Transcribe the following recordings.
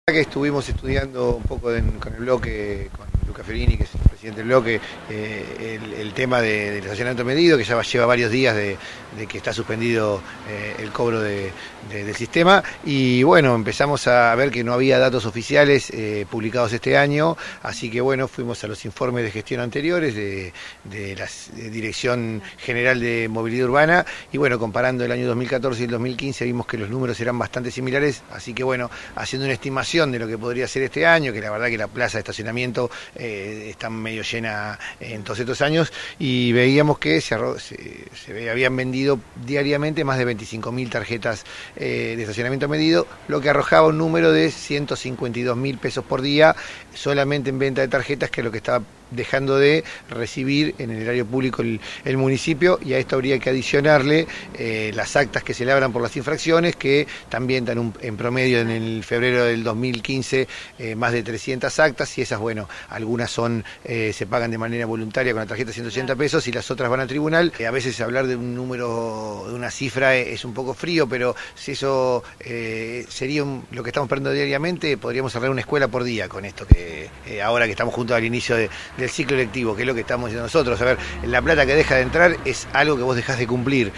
Que estuvimos estudiando un poco con el bloque, con Luca Ferini, que es el presidente del bloque, el tema del estacionamiento medido, que ya lleva varios días de que está suspendido el cobro del sistema, y bueno, empezamos a ver que no había datos oficiales publicados este año, así que bueno, fuimos a los informes de gestión anteriores de la Dirección General de Movilidad Urbana, y bueno, comparando el año 2014 y el 2015 vimos que los números eran bastante similares, así que bueno, haciendo una estimación de lo que podría ser este año, que la verdad que la plaza de estacionamiento está medio llena en todos estos años, y veíamos que se habían vendido diariamente más de 25.000 tarjetas de estacionamiento medido, lo que arrojaba un número de 152.000 pesos por día solamente en venta de tarjetas, que es lo que estaba dejando de recibir en el erario público el municipio, y a esto habría que adicionarle las actas que se labran por las infracciones, que también dan en promedio en el febrero del 2015 más de 300 actas, y esas, bueno, algunas se pagan de manera voluntaria con la tarjeta 180 pesos y las otras van al tribunal. A veces hablar de un número, de una cifra es un poco frío, pero si eso sería lo que estamos perdiendo diariamente, podríamos cerrar una escuela por día con esto, que ahora que estamos juntos al inicio del ciclo lectivo, que es lo que estamos diciendo nosotros. A ver, la plata que deja de entrar es algo que vos dejás de cumplir,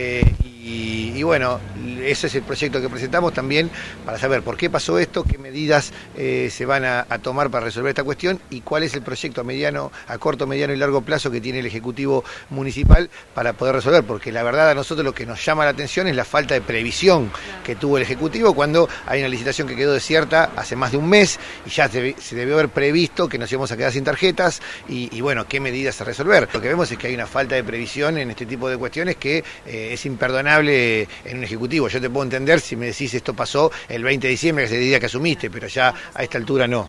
y bueno, ese es el proyecto que presentamos también para saber por qué pasó esto, qué medidas se van a tomar para resolver esta cuestión, y cuál es el proyecto a corto, mediano y largo plazo que tiene el Ejecutivo Municipal para poder resolver, porque la verdad a nosotros lo que nos llama la atención es la falta de previsión que tuvo el Ejecutivo cuando hay una licitación que quedó desierta hace más de un mes, y ya se debió haber previsto que nos íbamos a quedar sin tarjetas, y bueno, qué medidas a resolver. Lo que vemos es que hay una falta de previsión en este tipo de cuestiones que es imperdonable en un ejecutivo. Yo te puedo entender si me decís esto pasó el 20 de diciembre, que es el día que asumiste, pero ya a esta altura no.